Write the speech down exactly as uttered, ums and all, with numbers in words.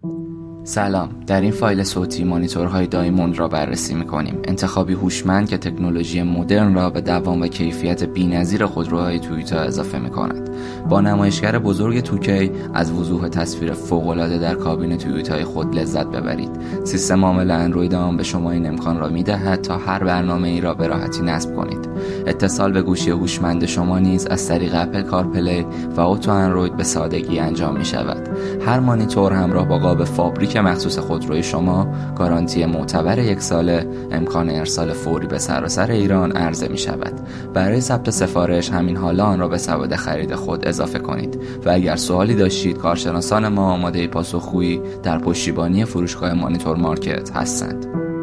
سلام، در این فایل صوتی مانیتورهای دایموند را بررسی می‌کنیم. انتخابی هوشمند که تکنولوژی مدرن را به دوام و کیفیت بی‌نظیر خودروهای تویوتا اضافه می‌کند. با نمایشگر بزرگ تو کی از وضوح تصویر فوق‌العاده در کابین تویوتای خود لذت ببرید. سیستم عامل اندروید آن به شما این امکان را می‌دهد تا هر برنامه‌ای را به راحتی نصب کنید. اتصال به گوشی هوشمند شما نیز از طریق اپل کارپلی و اتو اندروید به سادگی انجام می‌شود. هر مانیتور همراه با قاب فابریک مخصوص خودروی شما، گارانتی معتبر یک ساله، امکان ارسال فوری به سراسر ایران عرضه می شود. برای ثبت سفارش همین حالا آن را به سبد خرید خود اضافه کنید و اگر سوالی داشتید کارشناسان ما آماده پاسخگویی در پشتیبانی فروشگاه مانیتور مارکت هستند.